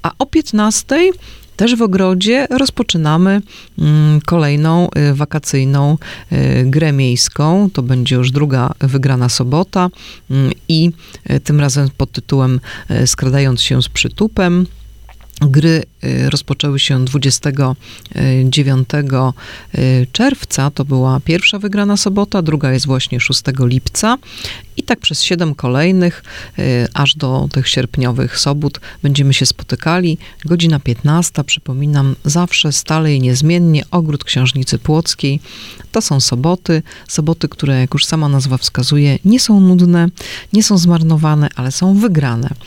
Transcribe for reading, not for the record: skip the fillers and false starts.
A o 15:00 też w ogrodzie rozpoczynamy kolejną wakacyjną grę miejską. To będzie już druga wygrana sobota i tym razem pod tytułem Skradając się z przytupem. Gry rozpoczęły się 29 czerwca, to była pierwsza wygrana sobota, druga jest właśnie 6 lipca i tak przez 7 kolejnych, aż do tych sierpniowych sobót będziemy się spotykali. Godzina 15, przypominam, zawsze, stale i niezmiennie, Ogród Książnicy Płockiej. To są soboty, które, jak już sama nazwa wskazuje, nie są nudne, nie są zmarnowane, ale są wygrane.